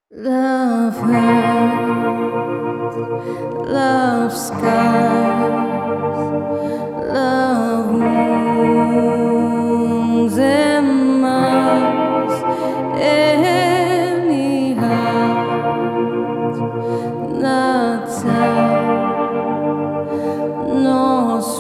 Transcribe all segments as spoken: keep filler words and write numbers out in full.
Love hurts, love scars, love wounds and mars any heart not tough nor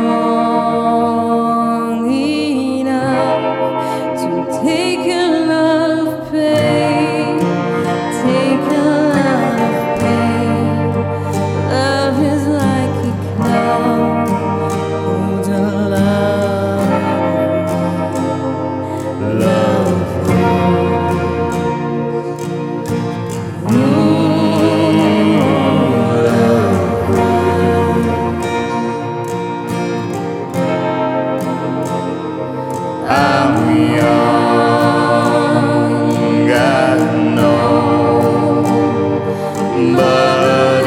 strong enough to take a lot of pain. Take a lot of pain. Love is like a cloud, holds a lot of weight. Love hurts. Ooh, love hurts. I'm young, I know. But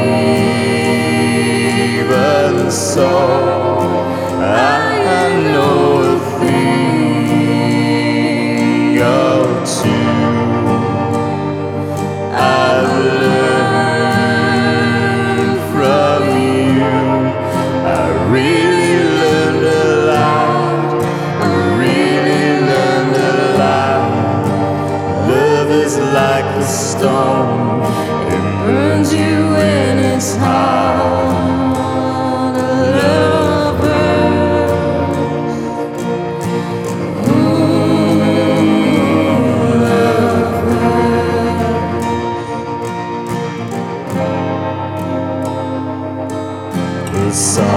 even so, I know a thing or two. I've learned from you. I really learned a lot. I really learned a lot. Love is like a stone. It burns you when it's hard. Love hurts. Ooh, love hurts. The sun